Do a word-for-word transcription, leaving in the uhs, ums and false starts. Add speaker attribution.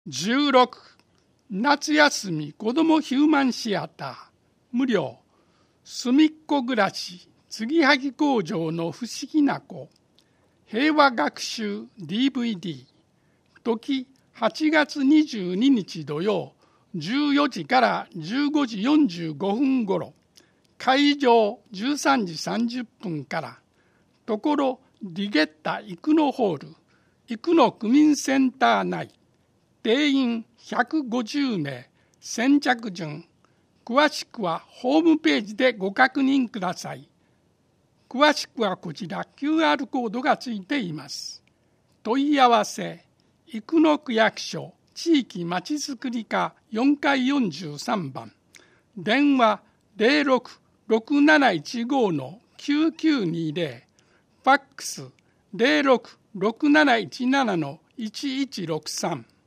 Speaker 1: じゅうろく夏休み子どもヒューマンシアター無料すみっこ暮らし継ぎはぎ工場の不思議な子平和学習 ディーブイディー 時はちがつにじゅうににち土曜じゅうよじからじゅうごじよんじゅうごふんごろ会場じゅうさんじさんじゅっぷんからところリゲッタ生野ホール生野区民センター内定員ひゃくごじゅうめい先着順詳しくはホームページでご確認ください。詳しくはこちら キューアール コードがついています。問い合わせ生野区役所地域まちづくり課よんかいよんじゅうさんばん電話 ゼロろく ろくなないちご きゅうきゅうにゼロファックス ゼロろく ろくなないちなな いちいちろくさん